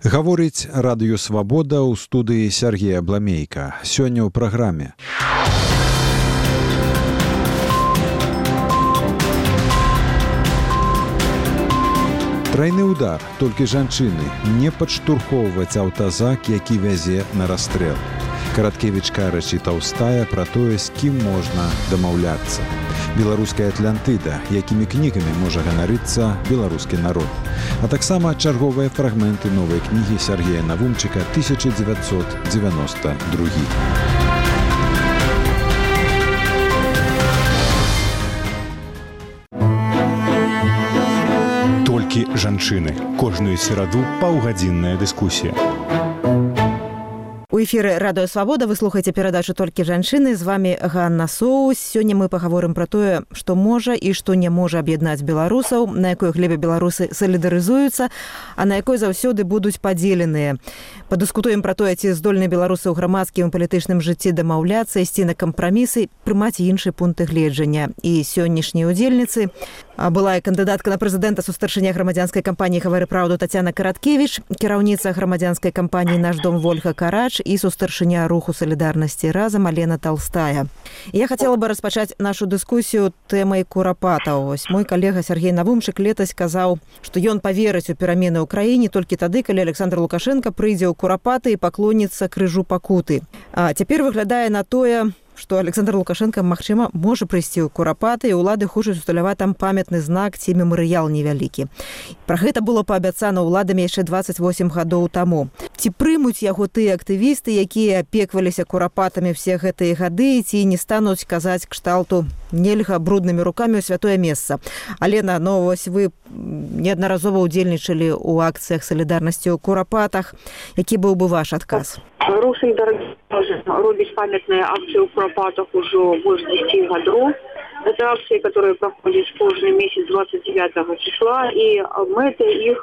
Гаворыць радыё «Свабода» ў студыі Сергея Бламейка. Сёння ў праграме. Трайны ўдар, толькі жанчыны, не падштурхоўваць аўтазак, які вязе на расстрэл. Караткевіч кажа і Таўстая пра тое, з кім можна дамаўляцца. Беларуская Атлантыда, якімі кнігамі можа ганарыцца беларускі народ. А таксама чарговыя фрагменты новай кнігі Сергея Навумчыка 1992. Толькі жанчыны. Кожную сераду паўгадзінная дыскусія. У эфіры радыё «Свабода» вы слухаеце перадачу «Толькі жанчыны». З вами Ганна Соус. Сёння мы пагаворым пра тое, што можа і што не можа аб'яднаць беларусаў, на якой глебе беларусы салідарызуюцца, а на якой заўсёды будуць падзеленыя. Падыскутуем пра тое, ці здольныя беларусы ў грамадскім і палітычным жыцці дамаўляцца, ісці на кампрамісы, прымаць іншыя пункты гледжання. І сённяшнія удзельніцы была кандыдатка на прэзідэнта сустаршыня грамадзянскай кампаніі «Гавары праўду» Тацяна Караткевіч, кіраўніца грамадзянскай кампаніі «Наш дом» Вольга Карач і сустаршыня руху салідарнасці разам Алена Толстая. Я хацела бы распачаць нашу дыскусію тэмай курапатаў. Вось мой калега Сергей Навумчык летась казаў, што ён паверыць у перамены ў краіне толькі тады, калі Александр Лукашенко прыйдзе ў курапаты і паклоніцца крыжу пакуты. А цяпер выглядае на тое, што Александр Лукашенко, магчыма, можа прыйсці ў курапаты, і ўлады хочуць усталяваць там памятны знак ці мемарыял невялікі. Пра гэта было паабяцана ўладамі яшчэ 28 гадоў таму. Ці прымуць яго тыя актывісты, якія апекваліся курапатамі все гэтыя гады, ці не стануць казаць кшталту «нельга бруднымі рукамі ў святое месца». Алена, вось вы неаднаразова ўдзельнічалі ў акцыях салідарнасці ў курапатах. Які быў бы ваш адказ? Рух солидарности робіць памятные акции у Куропатах уже больше 10 годов. Это акции, которые проходят каждый месяц 29 числа, и мэта их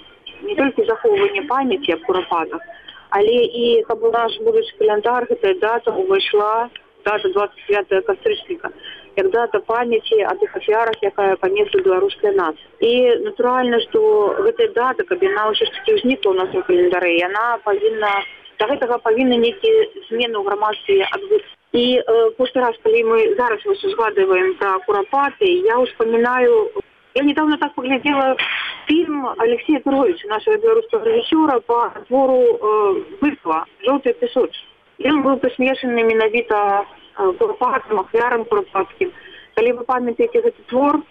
не только захоўванне памяти об Куропатах, але и каб у наш будучы календар эта дата увайшла, дата 29 кастрычніка, як дата памяти о тых ахвярах, якая панесла беларуская нацыя. И натуральна, что эта дата, каб яна ўсё ж таки ўзнікла у нас у календары, яна павінна до гэтага павінны нейкія змены ў грамадстве адбыцца. І кожны раз, калі мы зараз згадываем про курапаты, я успоминаю, я недавно так поглядела фильм Алексея Петровича, нашего белорусского режиссера, по твору Быкова «Желтый песочек». И он был посмешанный менавіта курапатам, ахвярам курапатскім. Калі вы памятаеце гэты твор,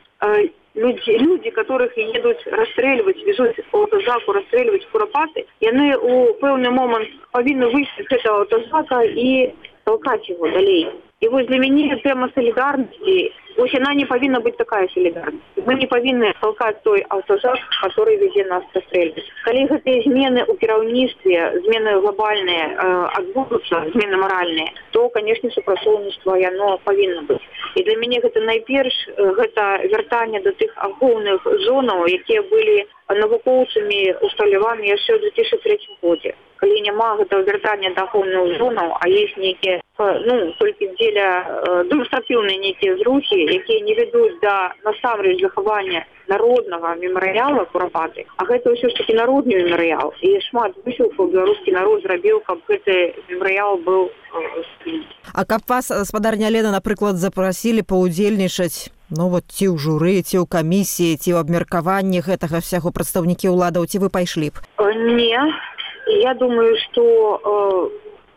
люди, которых едут расстреливать, везут аўтазаку расстреливать курапаты, яны у пэўны момент павінны выйсці з гэтага аўтазака і толкать его далей. И вот для меня тема солидарности, вот она не повинна быть такая солидарность. Мы не повинны толкать той аўтазак, который везе нас расстрелять. Калі гэтыя змены ў кіраўніцтве, змены глобальныя адбудуцца, змены моральныя, то, конечно, супрацоўніцтва яно павінна быць. І для мяне гэта найперш гэта вяртанне до тых ахоўных зонаў, якія былі навукоўцамі усталяваны яшчэ ў 2003 годзе. Калі няма гэтага вяртання да ахоўных зонаў, а есть нейкія, толькі дзеля дэманстратыўныя нейкія зрухі, якія не вядуць да насамрэч захавання народнага мемарыяла Курапаты, а гэта ўсё ж таки народны мемарыял. І шмат высілкаў беларускі народ зрабіў, каб гэты мемарыял быў спільны. А каб вас, спадарня Лена, напрыклад, запрасілі паўдзельнічаць, ці ў журы, ці ў камісіі, ці ў абмеркаванні гэтага всяго прадстаўнікі ўладаў, ці вы пайшлі б? Не. Я думаю, что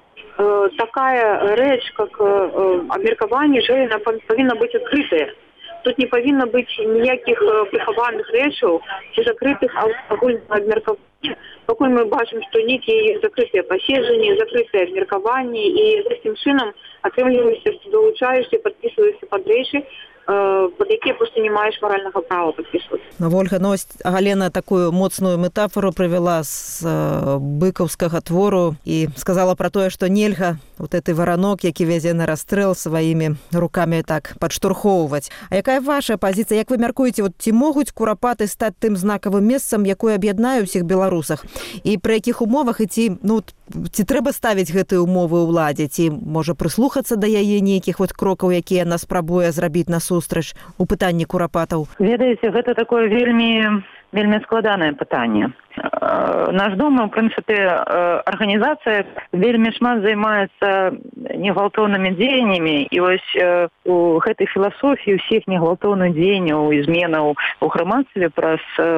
такая рэч, как абмеркаванне, журы павінна быць адкрытая. Тут не павінна быць ніякіх прыхаваных рэчаў ці закрытых агульных абмеркаванняў. Пакуль мы бачым, што нейкія закрытыя паседжанні, закрытыя абмеркаванні, і гэтым чынам атрымліваешся, што далучаешся, падпісваешся пад рэчы, под якія просто не маеш маральнага права падпісваць. Вольга, Галена такую моцную метафору прывяла з быкаўскага твору і сказала пра тое, што нельга вот гэты варанок, які вязе на расстрэл, сваімі рукамі так падштурхоўваць. А якая ваша пазіцыя? Як вы мяркуеце, ці могуць курапаты стаць тым знакавым месцам, якое аб'яднае ўсіх беларусах? І пры якіх умовах, і ці трэба ставіць гэтыя умовы ўладзе, ці можа прыслухацца да яе нейкіх крокаў, якія яна спрабуе зрабіць насустрач у пытанні курапатаў? Ведаеце, гэта такое вельмі вельмі складанае пытанне. Наш дом, у прынцыпе, арганізацыя вельмі шмат займаецца негвалтоўнымі дзеяннямі, і вось у гэтай філасофіі ўсіх негвалтоўных дзеянняў і зменаў у грамадстве праз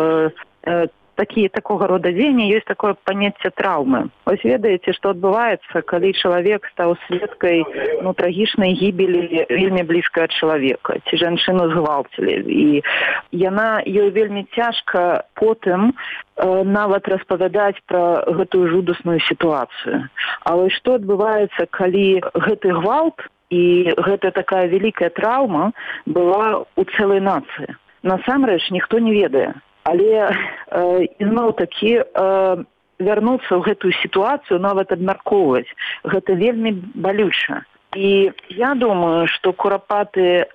такого рода дзеянні ёсць такое паняцце траўмы. Вось ведаеце, што адбываецца, калі чалавек стаў сведкай трагічнай гібелі вельмі блізка ад чалавека, ці жанчыну згвалцілі. І ёй вельмі цяжка потым нават распавядаць пра гэтую жудасную сітуацыю. А вось што адбываецца, калі гэты гвалт і гэта такая вялікая траўма была ў цэлай нацыі? Насамрэч ніхто не ведае. Але ізноў-такі вярнуцца ў гэтую сітуацыю, нават абмяркоўваць, гэта вельмі балюча. І я думаю, што курапаты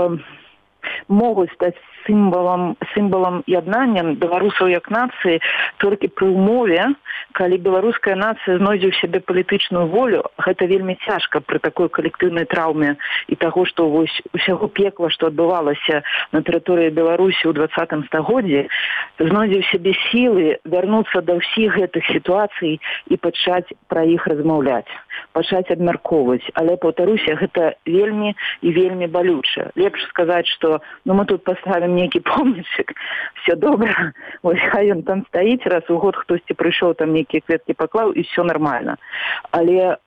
могуць стаць сімвалам яднання беларусаў як нацыі толькі пры ўмове, калі беларуская нацыя знойдзе ў сябе палітычную волю. Гэта вельмі цяжка пры такой калектыўнай траўме і таго, што вось усяго пекла, што адбывалася на тэрыторыі Беларусі ў 20 стагоддзі, знойдзе ў сябе сілы вярнуцца да ўсіх гэтых сітуацый і пачаць пра іх размаўляць, пачаць абмяркоўваць. Але, паўтаруся, гэта вельмі і вельмі балюча. Лепш сказаць, што мы тут паставім нейкі помнічык, все добра, вось хай ён там стаіць, раз у год хтосьці прыйшоў, там нейкія кветкі паклаў, і все нормально. Але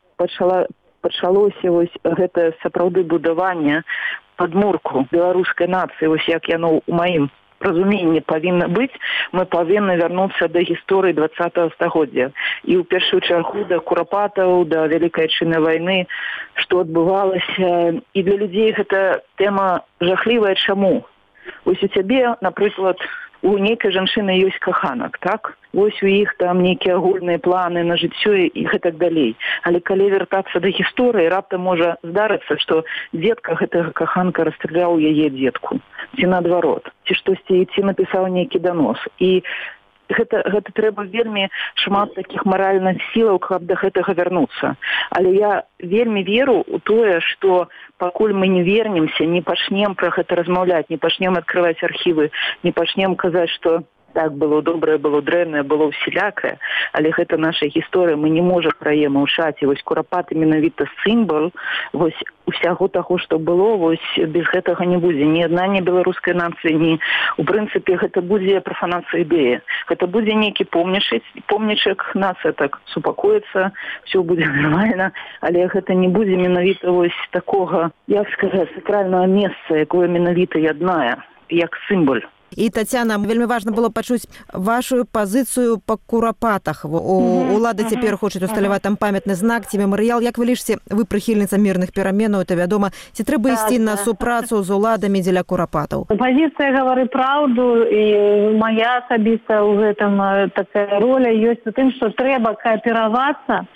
пачалося вось гэта сапраўды будаванне падмурку беларускай нацыі, вось як яно ў маім разуменні павінна быць, мы павінны вярнуцца да гісторыі 20 стагоддзя. І ў першую чаргу да курапатаў, да Вялікай Адчыннай вайны, што адбывалася. І для людзей гэта тэма жахлівая. Чаму? Вось у цябе, напрыклад, у нейкай жанчыны ёсць каханак, так? Вось у іх там нейкія агульныя планы на жыццё і гэтак далей. Але калі вяртацца да гісторыі, раптам можа здарыцца, што дзедка гэтага каханка расстраляў яе дзедку. Ці наадварот. Ці штосьці, ці напісаў нейкі данос. І гэта трэба вельмі шмат такіх маральных сілаў, каб да гэтага вярнуцца. Але я вельмі веру ў тое, што пакуль мы не вернемся, не пачнем пра гэта размаўляць, не пачнем адкрываць архівы, не пачнем казаць, што так было добрае, было дрэннае, было ўсялякае, але гэта наша гісторыя, мы не можам пра яе маўчаць. І вось курапаты менавіта сімвал вось усяго таго, што было, вось без гэтага не будзе ні яднання беларускай нацыі, ні у прынцыпе гэта будзе прафанацыя ідэі. Гэта будзе нейкі помнічак, нацыя так супакоіцца, все будзе нормально, але гэта не будзе менавіта вось такога, як сказаць, сакральнага месца, якое менавіта яднае, як сімвал. І, Тацяна, вельмі важна было пачуць вашу пазіцыю па курапатах. Улады цяпер хочуць усталяваць там памятны знак ці мемарыял. Як вы лічыце, вы прыхільніца мірных пераменаў, это вядома. Ці трэба ісці на супрацу з уладамі дзеля курапатаў? Пазіцыя гавары праўду, і моя асабіста ў гэтым такая роля ёсць у тым, што трэба кааперавацца,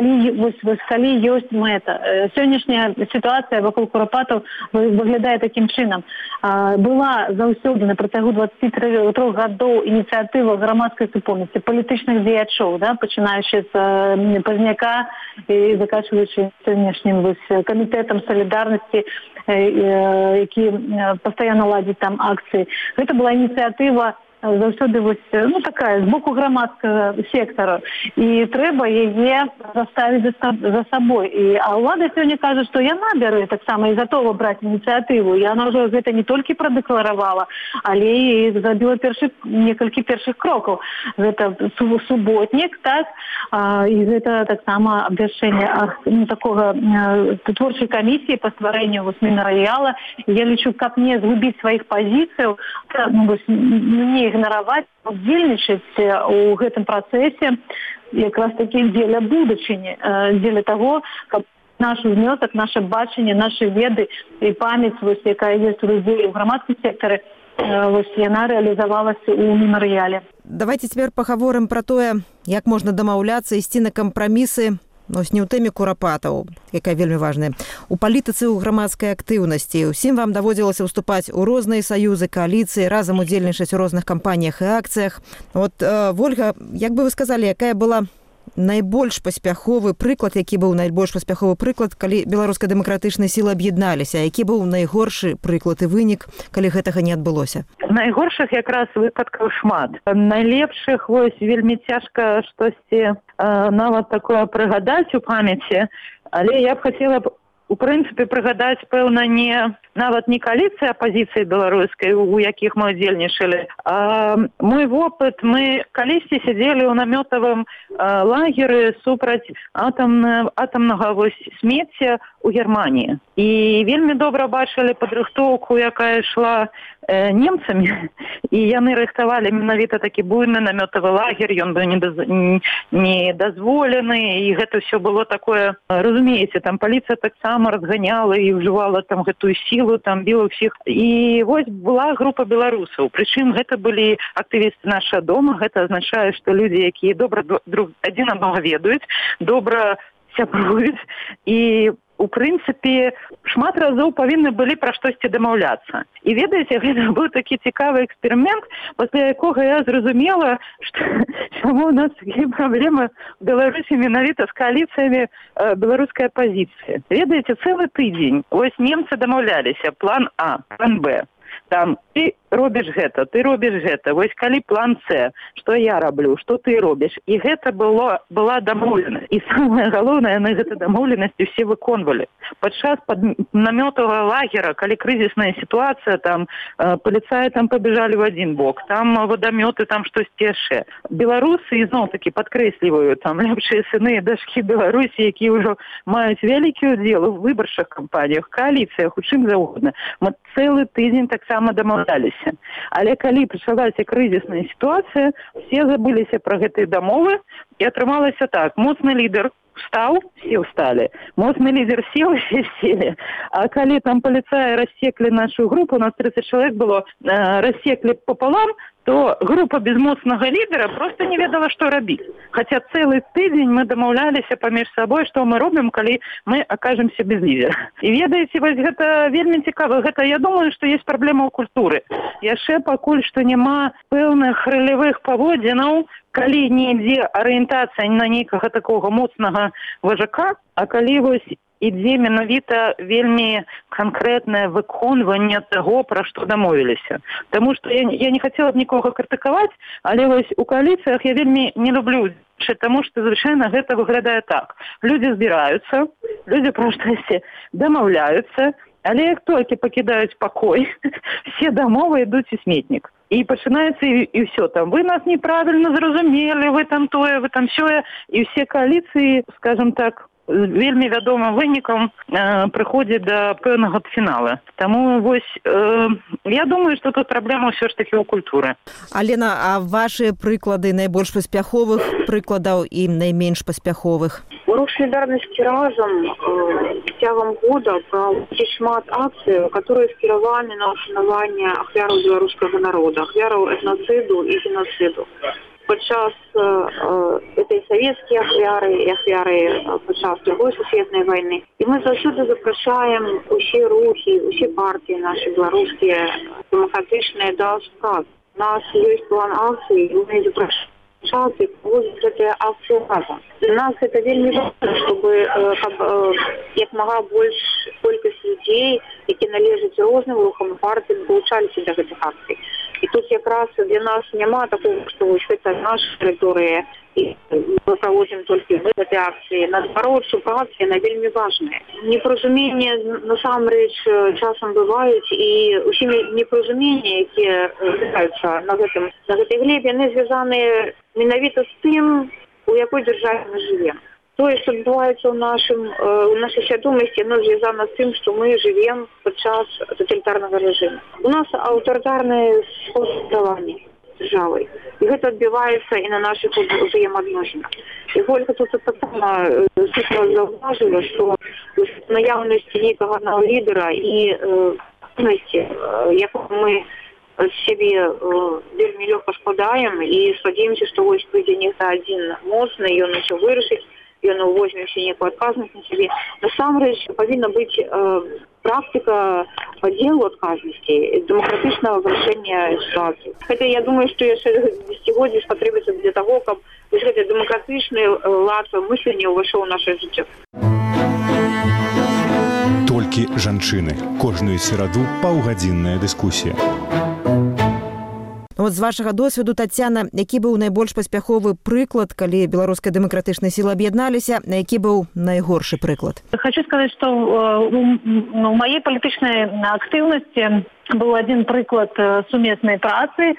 калі ёсць мэта. Сённяшняя сітуацыя вакол курапатаў выглядае такім чынам. Была заўсёды на працягу 23 гадоў ініцыятыва грамадскай супольнасці, палітычных дзеячоў, пачынаючы з Пазняка і заканчваючы сённяшнім камітэтам салідарнасці, які пастаянна ладзіць там акцыі. Гэта была ініцыятыва заўсёды такая з боку грамадскага сектара, і трэба яе заставіць за сабой. А ўлада сёння кажа, што яна бярэ таксама і гатова браць ініцыятыву. Яна ўжо гэта не толькі прадэкларавала, але і зрабіла некалькі першых крокаў. Гэта суботнік, так, і гэта таксама абвяшчэнне такога творчай камісіі па стварэнню мемарыяла. Я лічу, каб не згубіць сваіх пазіцыяў, не ігнараваць, удзельнічаць у гэтым працэсе якраз такі дзеля будучыні, дзеля таго, каб наш внёсак, наше бачанне, нашы веды і памяць, якая ёсць у людзей у грамадскім сектары, яна рэалізавалася ў мемарыяле. Давайте цяпер пагаворым пра тое, як можна дамаўляцца, ісці на кампрамісы, не ў тэме курапатаў, якая вельмі важная, у палітыцы, у грамадскай актыўнасці. Усім вам даводзілася ўступаць у розныя саюзы, кааліцыі, разам удзельнічаць у розных кампаніях і акцыях. Вольга, як бы вы сказалі, якая была найбольш паспяховы прыклад, які быў найбольш паспяховы прыклад, калі беларуская дэмакратычная сілы аб'ядналіся, а які быў найгоршы прыклад і вынік, калі гэтага не адбылося? Найгоршых якраз выпадкаў шмат. Найлепшых вось вельмі цяжка штосьці нават такое прыгадаць у памяці, але я б хацела у прынцыпе прыгадаць, пэўна, нават не кааліцыя апазіцыі беларускай, у якіх мы удзельнічалі, а мой вопыт, мы калісьці сядзелі ў намётавым лагеры супраць атамнага смецця ў Германіі. І вельмі добра бачылі падрыхтоўку, якая ішла немцамі, і яны рыхтавалі менавіта такі буйны намётавы лагер, ён быў недазволены, і гэта ўсё было такое, разумееце, там паліцыя таксама разганяла і ўжывала там гэтую сілу, там біла ўсіх. І вось была група беларусаў, прычым гэта былі актывісты нашага дома, гэта азначае, што людзі, якія добра адзін аднаго ведаюць, добра сябруюць, і у прынцыпе, шмат разоў павінны былі пра штосьці дамаўляцца. І ведаеце, гэта быў такі цікавы эксперымент, пасля якога я зразумела, што чаму у нас такія праблемы в Беларусі менавіта з кааліцыямі беларускай апазіцыі. Ведаеце, цэлы тыдзень, вось немцы дамаўляліся, план А, план Б. Там, ты робіш гэта, ты робіш гэта, вось калі план С, што я раблю, што ты робіш. І гэта была дамоўленасць. І самае галоўнае, яны гэта дамоўленасці ўсе выконвалі. Падчас намётавага лагера, калі крызісная сітуацыя, там паліцаі там пабежалі в один бок, там вадамёты, там штосьці яшчэ. Беларусы, ізноў-такі падкрэсліваю, там лепшыя сыны і дачкі Беларусі, якія ўжо маюць вялікі ўдзел у выбарчых кампаніях, кааліцыях, у чым заўгодна. Мы цэлы тыдзень таксама дамаўляліся. Але калі пачалася крызісная сітуацыя, все забыліся пра гэтыя дамовы, і атрымалася так: моцны лідар встаў, все встали. Моцны лідер сел, все сели. А калі там паліцаі рассеклі нашу групу, у нас 30 чалавек было, рассеклі пополам, то група без моцнага лідера просто не ведала, што рабіць. Хаця цэлы тыдзень мы дамаўляліся паміж сабой, што мы робім, калі мы акажемся без лідера. І ведаеце, вось гэта вельмі цікава. Гэта, я думаю, што ёсць праблема ў культуры. Яшчэ пакуль што няма пэўных ролевых паводзінаў, калі не ідзе арыентацыя на нейкага такога моцнага важака, а калі вось ідзе менавіта вельмі канкрэтнае выконванне таго, пра што дамовіліся. Таму што я не хацела б нікога крытыкаваць, але вось у кааліцыях я вельмі не люблю, таму што звычайна гэта выглядае так. Людзі збіраюцца, людзі пра штосьці дамаўляюцца, але як толькі пакідаюць пакой, все дамовы ідуць у сметнік. І пачынаецца і ўсё там. Вы нас неправільна зразумелі, вы там тое, вы там сёе. І ўсе кааліцыі, скажем так, вельмі вядомым вынікам прыходзяць да пэўнага фінала. Таму вось я думаю, што тут праблема ўсё ж такі ў культуры. Алена, а вашы прыклады найбольш паспяховых прыкладаў і найменш паспяховых? Рух солідарнасці разам цягам года праводзіць шмат акцый, которые скіраваны на ушанаванне ахвяраў беларускага народа, ахвяраў этноцыду і геноциду. Падчас этой советские ахвяры и ахвяры падчас Другой сусветнай войны. И мы заўсёды запрашаем усе рухи, усе партии наши беларускія демократичные да справ. У нас есть план акций, и мы запрашаем проводить эти акции разом. Для нас это вельмі важно, чтобы як мага больш колькасць людзей, які належаць розным рухам і партыям, долучаліся да гэтых акцый. І тут якраз для нас няма такого, што гэта наша тэрыторыя, і мы праводзім толькі гэтай акцыі. Наадварот, супраця, яна вельмі важная. Непаразуменні насамрэч часам бываюць, і ўсе непаразуменні, якія з'яўляюцца на гэтай глебе, яны звязаны менавіта з тым, у якой дзяржаве мы жывем. Тое, што адбываецца ў нашай свядомасці, яно звязана з тым, што мы жывем падчас таталітарнага рэжыму. У нас аўтарытарнае спосаб дзяржавай. І гэта адбіваецца і на нашых узаемаадносінах. І Ольга тут таксама заўважыла, што наяўнасці нейкага аднаго лідера і актыўнасці, якую мы сябе вельмі лёгка складаем і спадзяемся, што вось прыйдзе нехта адзін моцны, ён усё вырашыць, ён возьме ўсе нейкую адказнасць на сябе. Насамрэч павінна быць практыка падзелу адказнасці, дэмакратычнага вырашэння сітуацыі. Хаця я думаю, што яшчэ дзесяцігоддзі спатрэбіцца для таго, каб гэты дэмакратычны лад мыслення ўвайшоў у нашае жыццё. Толькі жанчыны. Кожную сераду паўгадзінная дыскусія. Вот з вашага досведу, Тацяна, які быў найбольш паспяховы прыклад, калі беларуская дэмакратычная сіла аб'ядналіся, які быў найгоршы прыклад? Хочу сказать, что у моей политичной активности был один прыклад сумесной працы.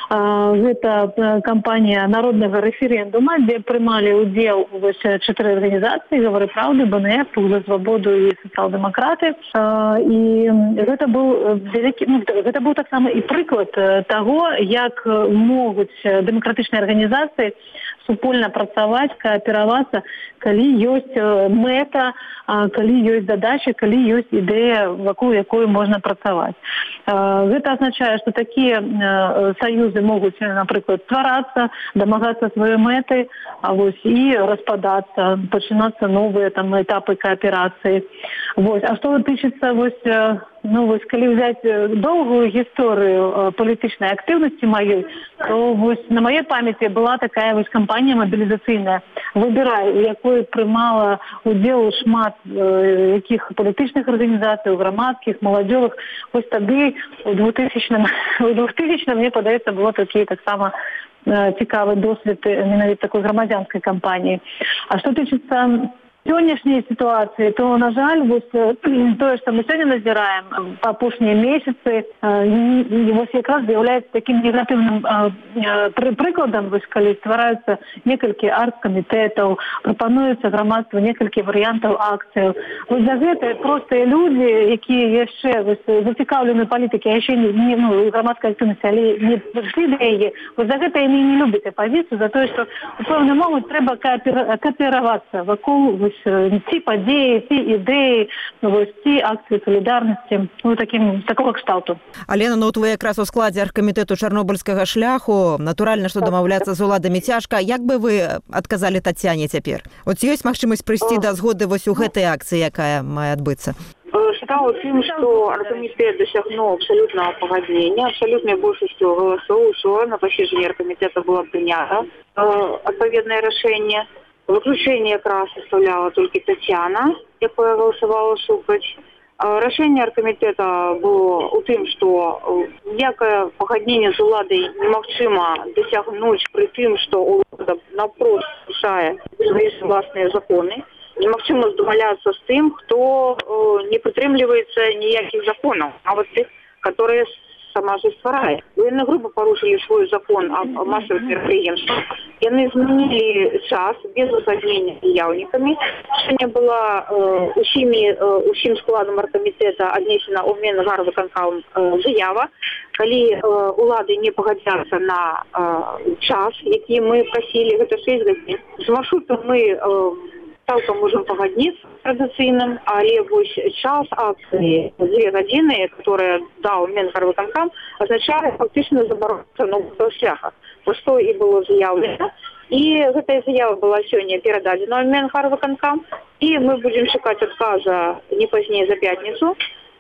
Это кампания народного референдума, где принимали удел 4 организации: «Говори правду», БНФ, «Рух за свободу» и «Социал-демократы». И это был так само и прыклад того, як могут демократичные организации супольно працаваць, кааперавацца, калі ёсць мэта, калі ёсць задача, калі ёсць ідэя, вакол якой можна працаваць. Гэта азначае, што такія саюзы могуць, напрыклад, стварацца, дамагацца сваёй мэты, і распадацца, пачынацца новыя этапы кааперацыі. А што тычыцца калі взять долгую историю политичной активности моей, то на моей памяти была такая кампания мобилизационная. Выбирай, у якой приймала удел шмат яких політичних організацій, громадських, молодежних. Ось тоді у 2000 мені подається, було такий так само цікавий досвід навіть такої громадянської кампанії. А що тичиться сённяшняй ситуации, то, на жаль, тое, што мы сёння назіраем па апошнія месяцы, якраз з'яўляецца такім негатыўным прыкладам, калі ствараюцца некалькі аргкамітэтаў, прапануецца грамадству некалькі варыянтаў акцыяў. За гэта простыя людзі, якія яшчэ зацікаўлены палітыкі, а яшчэ грамадскай актыўнасці, але не прыйшлі да яе, за гэта яны не любяць апазіцыю, за тое, што у пэўны момант трэба кааперавацца вакол ці падзеі, ці ідэі, ці акцыі салідарнасці, такого кшталту. Алена, вы якраз у складзе аргкамітэту чарнобыльскага шляху. Натуральна, што дамаўляцца з уладамі цяжка. Як бы вы адказалі Тацяне цяпер? Ёсць магчымасць прыйсці да згоды у гэтай акцыі, якая мае адбыцца? Считала тем, что оргкомитет досягнул абсолютного погоднения, абсолютной большинством голосов, что на посещении оргкомитета было принято отповедное решение. Выключение как раз составляла только Тацяна, якая голосовала супраць. Решение оргкомитета было у тым, что ніякае пагадненне з уладай немагчыма дасягнуць пры тым, што улада напрост рушае свае власныя законы. Немагчыма здумаляцца з тым, хто не прытрымліваецца ніякіх законаў, а вот тых, которые сама же стварае. Военные группы порушили свой закон о массовых мероприятиях. Яны изменили час без узгоднения с заявниками. Сегодня была усім складом оргкомитета отнесена у Мінгарвыканкам заява, калі улады не пагадзяцца на час, які мы просили, это 6 гадзін. З маршрутом мы цалкам можем пагадніцца традыцыйным, але час акцыі 2 гадзіны, которые даў Мінгарвыканкам, означае фактычна забарону нового шляха. Што і было заявлена. І гэтая заява была сёння перададзена ў Мінгарвыканкам, і мы будзем чакаць адказа не пазней за пятніцу.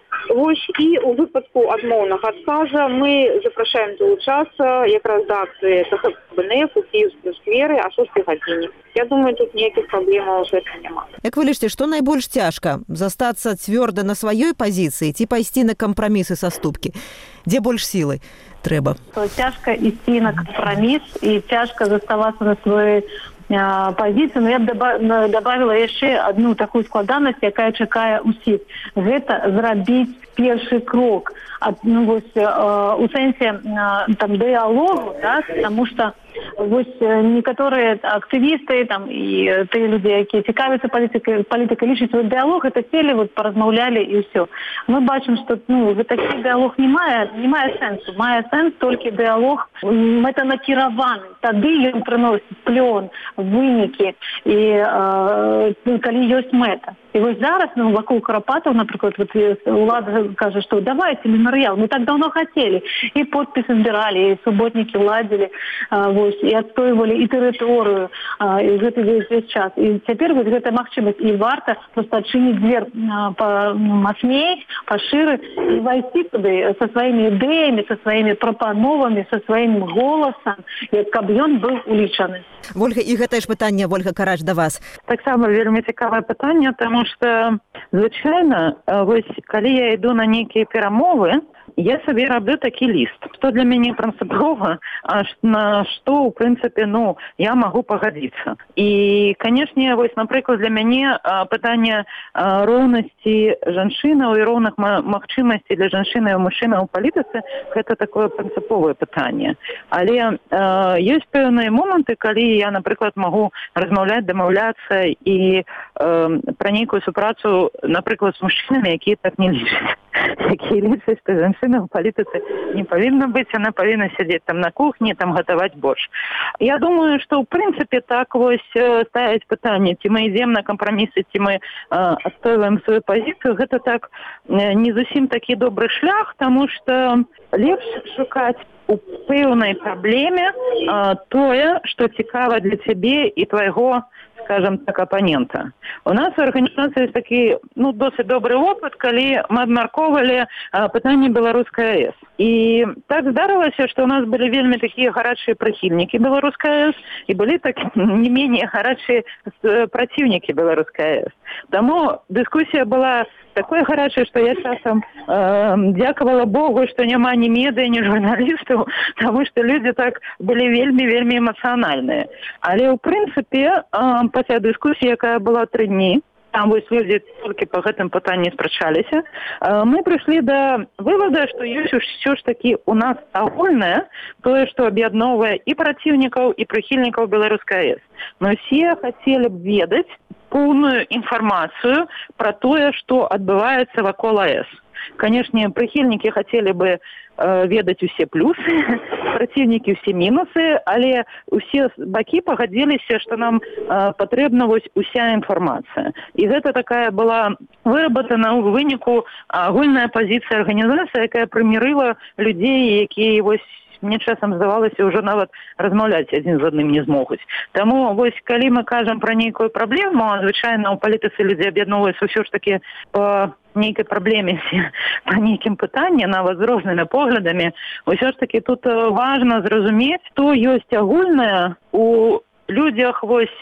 І у выпадку адмоўнага адказа мы запрашаем долучацца якраз да акцыі БНФ у Киевскім скверы о 6 гадзіне. Я думаю, тут ніякіх праблемаў з гэтым няма. Як вы лічыце, што найбольш цяжка? Застацца цвёрда на сваёй пазіцыі ці пайсці на кампрамісы саступкі? Дзе больш сілы трэба? Цяжка ісці на кампраміс і цяжка заставацца на сваёй пазіцыі, но я б добавила яшчэ одну такую складанасць, якая чакае усіх. Гэта зрабіць першы крок у сэнсе дыялогу, потому что некаторыя актывісты і тыя людзі, якія цікавяцца палітыкай, лічаць, што дыялог это сели, паразмаўлялі і ўсё. Мы бачым, што такі дыялог не мае сэнсу. Мае сэнс толькі дыялог мэтанакіраваны. Тады ён прыносіць плён, вынікі і калі ёсць мэта. І вось зараз, вакол Карапатаў, напрыклад, улада кажа, што давайте мемарыял, мы так давно хацелі. І подпісы збіралі, і суботнікі ладзілі, і адстойвалі і тэрыторыю, і гэты весь час. І цяпер гэта магчымасць, і варта проста адчыніць дзвер мацней, пашыры, і вайсці туды са сваімі ідэямі, са сваімі прапановамі, са сваім голасам, каб ён быў улічаны. Вольга, і гэтае ж пытанне, Вольга Карач, да вас. Таксама вельмі цікавае пытанне, таму што звычайна, вось калі я іду на нейкія перамовы, я сабе раблю такі ліст, што для мяне прынцыпова, на што, ў прынцыпе, я магу пагадзіцца. І, канешне, вось, напрыклад, для мяне пытанне роўнасці жанчынаў і роўных магчымасцей для жанчыны і мужчынаў у палітыцы – гэта такое прынцыповае пытанне. Але ёсць пэўныя моманты, калі я, напрыклад, магу размаўляць, дамаўляцца і пра нейкую супрацу, напрыклад, з мужчынамі, якія так не лічаць. Якія лічаць, што жанчына ў палітыцы не павінна быць, яна павінна сядзець там на кухні, там гатаваць борщ. Я думаю, што ў прынцыпе так вось ставіць пытанне, ці мы ідзем на кампрамісы, ці мы адстойваем сваю пазіцыю, гэта так не зусім такі добры шлях, таму што лепш шукаць у пэўнай праблеме тое, што цікава для цябе і твайго, скажем так, апанента. У нас у арганізацыі ёсць такі, досыць добры опыт, калі мы абмяркоўвалі пытанне беларускай АЭС. І так здарылася, што ў нас былі вельмі такія гарачыя прыхільнікі беларускай АЭС і былі так не менее гарачыя праціўнікі беларускай АЭС. Таму дыскусія была такой гарачай, што я часам дзякавала Богу, што няма ні медыя, ні журналістаў, таму што людзі так былі вельмі эмацыянальныя. Але ў прынцыпе пасля дыскусіі, якая была 3 дні, там вось людзі толькі па гэтым пытанні спрачаліся, мы прыйшлі да вывада, што ёсць ўсё ж такі у нас агульнае тое, што аб'ядноўвае і праціўнікаў, і прыхільнікаў беларускай АЭС. Мы ўсе хацелі б ведаць поўную інфармацыю пра тое, што адбываецца вакол АЭС. Канешне, прыхільнікі хацелі бы ведаць усе плюсы, праціўнікі ўсе мінусы, але ўсе бакі пагадзіліся, што нам патрэбна вось уся інфармацыя. І гэта такая была выработана ў выніку агульная пазіцыя арганізацыі, якая прымірыла людзей, якія вось мне часам здавалася, ўжо нават размаўляць адзін з адным не змогуць. Таму вось калі мы кажам пра нейкую праблему, звычайна ў палітыцы людзі аб'ядноўваюцца ўсё ж такі па нейкай праблеме, па нейкім пытанні, нават з рознымі поглядамі, ўсё ж такі тут важна зразумець, што ёсць агульнае у людзях, вось,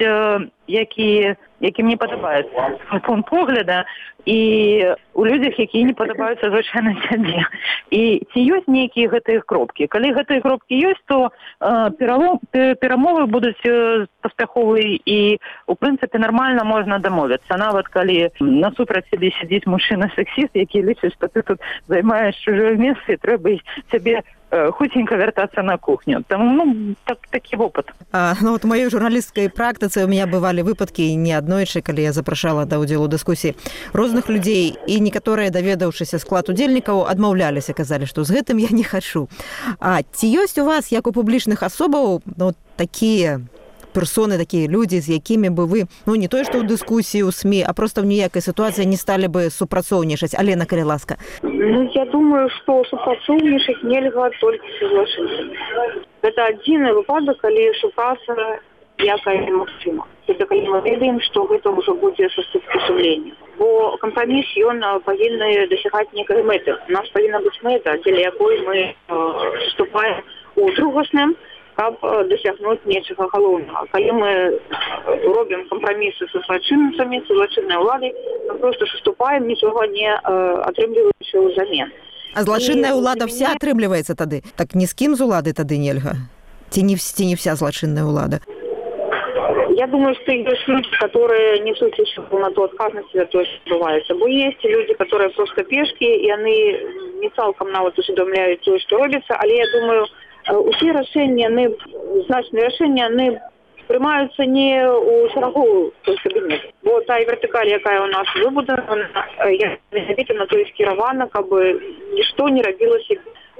якім не падабаецца пункт погляда, і у людзях, якія не падабаюцца звычайна сябе. І ці ёсць нейкія гэтыя кропкі? Калі гэтыя кропкі ёсць, то перамовы будуць паспяховыя і, у прынцыпе, нармальна можна дамовіцца. Нават калі насупраць сябе сядзіць мужчына-сексіст, які лічыць, што ты тут займаеш чужое месца і трэба сябе хуценька вяртацца на кухню. Таму, такі вопыт. Вот у маёй журналісцкай практыцы у меня бывалі выпадкі не аднойчы, калі я запрашала да ўдзелу дыскусіі розных людзей, і некаторыя, даведаўшыся склад удзельнікаў, адмаўляліся, казалі, што з гэтым я не хачу. Ці ёсць у вас, як у публічных асобаў, такія персоны, такія людзі, з якімі бы вы, не тое, што ў дыскусіі ў СМІ, а проста ў ніякай сітуацыі не сталі бы супрацоўнічаць. Алена, калі ласка. Я думаю, што супрацоўнічаць нельга толькі са злачынцамі. Гэта адзіны выпадак, калі супраца якая немагчыма. Гэта калі мы ведаем, што гэта ўжо будзе супрацьстаўленне. Бо кампраміс, ён павінны дасягаць нейкай мэты. У нас павінна быць мэта, дзеля якой мы вступаем у другасным, каб дасягнуць нечага галоўнага. Калі мы робім кампрамісы са злачынцамі, са злачыннай уладай, мы проста суступаем, нічога не атрымліваючы ўзамен. А злачынная ўлада вся атрымліваецца тады? Так ні з кім з улады тады нельга? Ці не вся злачынная ўлада? Я думаю, что есть люди, которые несут еще полноту отказности за то, что бывается. Бо есть люди, которые просто пешки, и они не цалком нават усведомляют то, что робится. Але я думаю, усе рашэнні, значныя рашэнні, приймаються не у шарагову кабінет. Бо та вертикаль, яка у нас вибудована, я на то і скерована, аби ніщо не робилося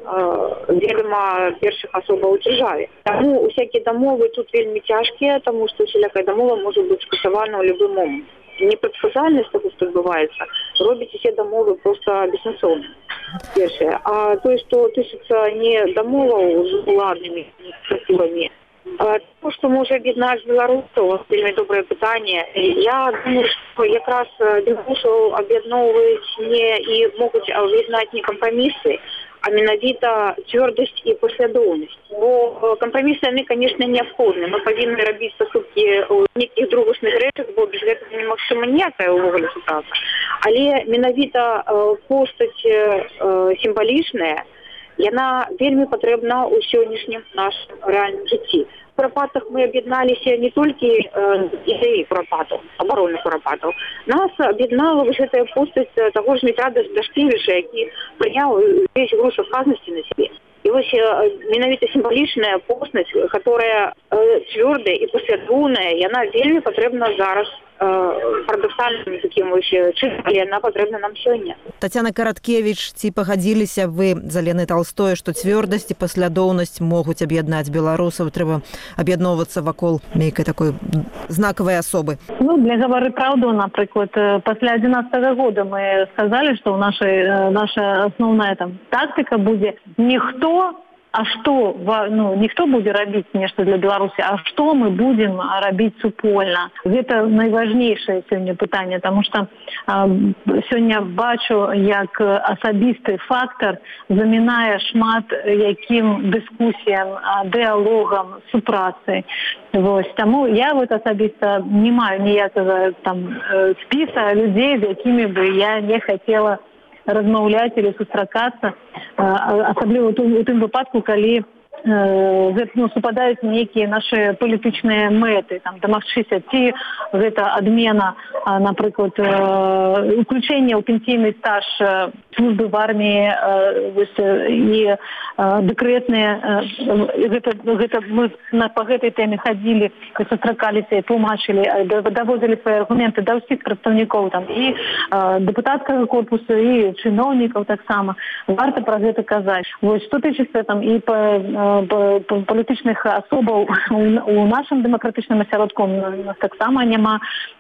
ведомо перших особо у державі. Тому усякі домови тут вельми тяжкі, тому що всяка домова може бути скасована у будь-який момент. непрадказальнасць того, што адбываецца, робіць усе дамовы проста бессэнсоўнымі. Першае. А тое, што тычыцца не дамоваў з уладнымі ініцыятывамі, то, што можа аб'яднаць беларусаў, вельмі добрае пытанне. Я думаю, што якраз беларусаў аб'ядноўваюць не і могуць аб'яднаць не кампрамісы, а менавіта цвёрдасць і паслядоўнасць. Бо кампрамісы, яны, конечно, неабходны. Мы павінны рабіць стасункі ў нейкіх другасных рэчах, бо без гэтага немагчыма ніякая ўвогуле супраца. Але менавіта постаць сімвалічная, яна вельмі патрэбна ў сённяшнім нашым рэальным жыцці. В курапатах мы аб'ядналіся не толькі ідэі курапатаў, абаронных курапатаў. Нас аб'яднала вось гэтая постаць таго ж Дмітра Дашкевіча, які прыняў увесь груз адказнасці на сябе. І вось менавіта сімвалічная постаць, которая цвёрдая і паслядоўная, яна вельмі патрэбна зараз парадоксальным таким чынам, але яна патрэбна нам сёння. Тацяна Караткевіч, ці пагадзіліся вы з Аленай Талстой, што цвёрдасць і паслядоўнасць могуць аб'яднаць беларусаў, трэба аб'ядноўвацца вакол нейкай такой знакавай асобы? Для «Гавары праўду», напрыклад, пасля 11 года мы сказали, што наша асноўная тактыка будзе не хто, а што, ніхто будзе рабіць нешта для Беларусі, а што мы будзем рабіць супольна. Гэта найважнейшае сёння пытанне, таму што сёння бачу, як асабісты фактар замінае шмат якім дыскусіям, дыалогам, супрацы. Таму я асабіста не маю ніякага спіса людзей, з якімі бы я не хацела размаўляць или сустракацца, асабліва у тым выпадку, калі супадаюць нейкія наши палітычныя мэты, дамагчыся, ці гэта адмена, напрыклад, уключэнне ў пенсійны стаж службы в арміі і дэкрэтныя, гэта мы па гэтай тэме хадзілі, сустракаліся і тлумачылі, даводзілі свае аргументы да ўсіх прадстаўнікоў і дэпутацкага корпусу, і чыноўнікаў таксама. Варта пра гэта казаць. Што тычыцца і палітычных асобаў у нашым дэмакратычным асяродку, у нас таксама няма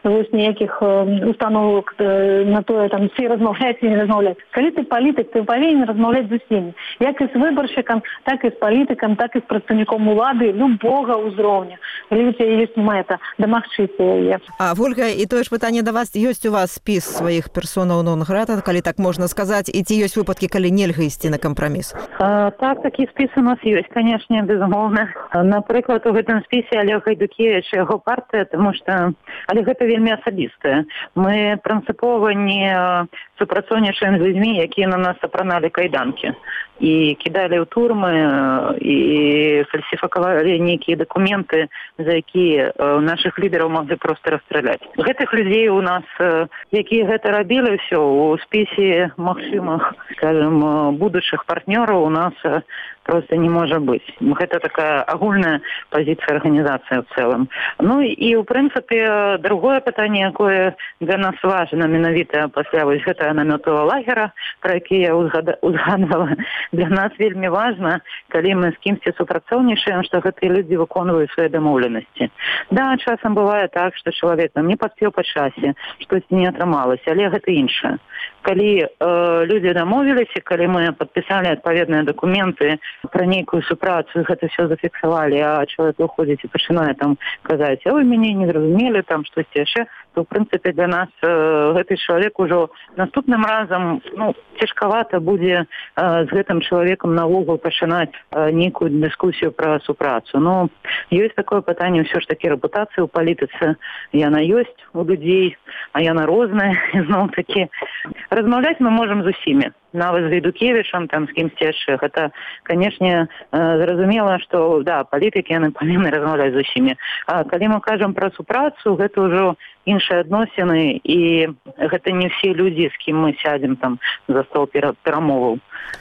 ніякіх установок на тое, ці размаўляць, ці не размаўляць. Калі ты палітык, ты павінен размаўляць з усімі. Як і з выбаршчыкам, так і з палітыкам, так і з прадстаўніком улады любога ўзроўня. Калі у цябе ёсць мэта, дамагчыся яе. Вольга, і тое ж пытанне да вас. Ёсць у вас спіс сваіх персонаў нон-грата, калі так можна сказаць, і ці ёсць выпадкі, калі нельга ісці на кампраміс? Так, такі спіс у нас ёсць. Конечно, безумоўна. Напрыклад, у гэтым спісе Олег Гайдукевіч і яго партыя, тому што гэта вельмі асабістае. Мы прынцыпова не супрацоўнічаем з людзьмі, якія на нас апраналі кайданкі і кідалі ў турмы і фальсіфікавалі нейкія дакументы, за якія нашых лідараў маглі проста расстраляць. Гэтых людзей у нас, якія гэта рабілі, ўсё у спісе магчымых, скажем, будучых партнёраў у нас просто не можа быць. Гэта такая агульная пазіцыя арганізацыі ў цэлым. І, ў прынцыпе, другое пытанне, якое для нас важна менавіта пасля вось гэтага намётавага лагера, пра які я узгадвала, для нас вельмі важна, калі мы з кімсьці супрацоўнічаем, што гэтыя людзі выконваюць свае дамоўленасці. Да, часам бывае так, што чалавек не паспеў па часе, штосьці не атрымалася, але гэта іншае. Калі людзі дамовіліся, калі мы падпісалі адпаведныя дакументы пра нейкую супрацу, гэта все зафіксавалі, а чалавек выходзіць і пачынае казаць, а вы мяне не зразумелі, штосьці яшчэ, то, в прынцыпе, для нас гэты чалавек ужо наступным разам цяжкавата будзе з гэтым чалавекам наогул пачынаць нейкую дыскусію пра супрацу. Ёсць такое пытанне, ўсё ж такі рэпутацыя ў палітыцы, яна ёсць у людзей, а яна розная, зноў-такі. Размаўляць мы можам з усімі. Нават з Гайдукевічам, з кімсьці яшчэ. Гэта, канешне, зразумела, што, палітыкі яны павінны размаўляць з усімі. А калі мы кажам пра супрацу, гэта ўжо іншыя адносіны, і гэта не ўсе людзі, з кім мы сядзем за стол перамоваў.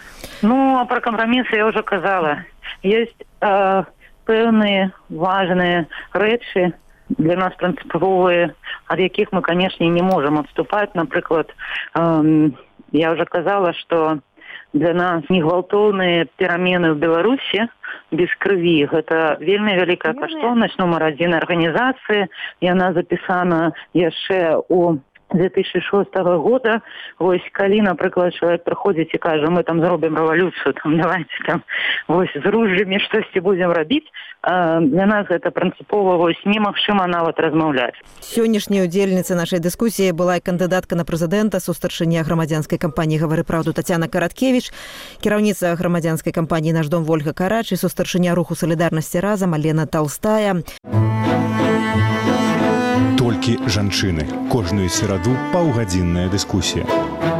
А пра кампрамісы я ўжо казала. Ёсць пэўныя важныя рэчы, для нас прынцыповыя, ад якіх мы, канешне, не можам адступаць. Напрыклад, я ўжо казала, што для нас негвалтоўныя перамены ў Беларусі без крыві. Гэта вельмі вялікая каштоўнасць нумар 1 арганізацыі. Яна запісана яшчэ у 2006 года. Вось калі, напрыклад, чалавек прыходзіць і кажа, мы там зробім рэвалюцыю, там давайте там вось з ружжамі штосьці будзем рабіць, для нас гэта прынцыпова вось немагчыма нават размаўляць. Сённяшняй удзельніцай нашай дыскусіі была і кандыдатка на прэзідэнта, сустарчыня грамадзянскай кампаніі «Гавары праўду» Тацяна Караткевіч, кіраўніца грамадзянскай кампаніі «Наш дом» Вольга Карач і сустарчыня руху «Салідарнасці разам» Алена Толстая. Толькі жанчыны. Кожную сераду паўгадзінная дыскусія.